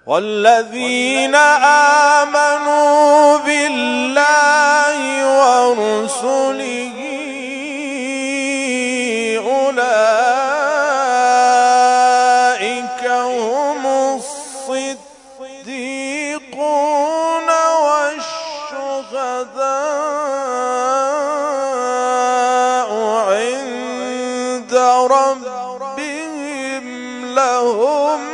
والذين آمنوا بالله ورسله أولئك هم الصديقون والشهداء عند ربهم لهم